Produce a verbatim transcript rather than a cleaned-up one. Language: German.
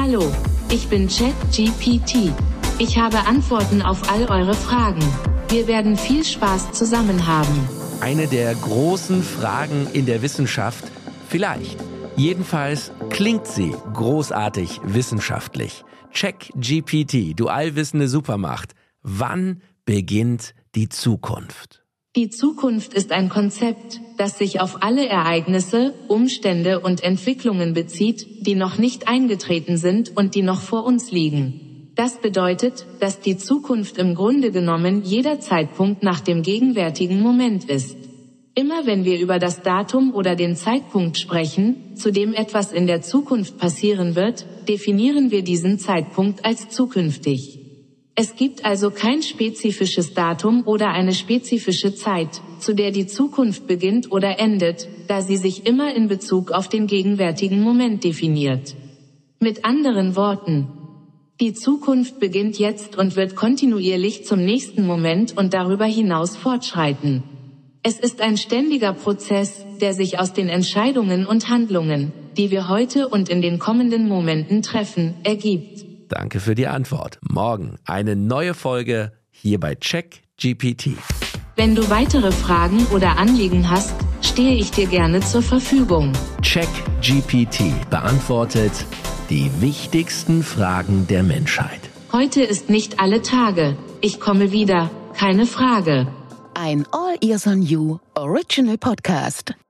Hallo, ich bin ChatGPT. Ich habe Antworten auf all eure Fragen. Wir werden viel Spaß zusammen haben. Eine der großen Fragen in der Wissenschaft? Vielleicht. Jedenfalls klingt sie großartig wissenschaftlich. ChatGPT, du allwissende Supermacht. Wann beginnt die Zukunft? Die Zukunft ist ein Konzept, das sich auf alle Ereignisse, Umstände und Entwicklungen bezieht, die noch nicht eingetreten sind und die noch vor uns liegen. Das bedeutet, dass die Zukunft im Grunde genommen jeder Zeitpunkt nach dem gegenwärtigen Moment ist. Immer wenn wir über das Datum oder den Zeitpunkt sprechen, zu dem etwas in der Zukunft passieren wird, definieren wir diesen Zeitpunkt als zukünftig. Es gibt also kein spezifisches Datum oder eine spezifische Zeit, zu der die Zukunft beginnt oder endet, da sie sich immer in Bezug auf den gegenwärtigen Moment definiert. Mit anderen Worten, die Zukunft beginnt jetzt und wird kontinuierlich zum nächsten Moment und darüber hinaus fortschreiten. Es ist ein ständiger Prozess, der sich aus den Entscheidungen und Handlungen, die wir heute und in den kommenden Momenten treffen, ergibt. Danke für die Antwort. Morgen eine neue Folge hier bei ChatGPT. Wenn du weitere Fragen oder Anliegen hast, stehe ich dir gerne zur Verfügung. ChatGPT beantwortet die wichtigsten Fragen der Menschheit. Heute ist nicht alle Tage. Ich komme wieder, keine Frage. Ein All Ears on You Original Podcast.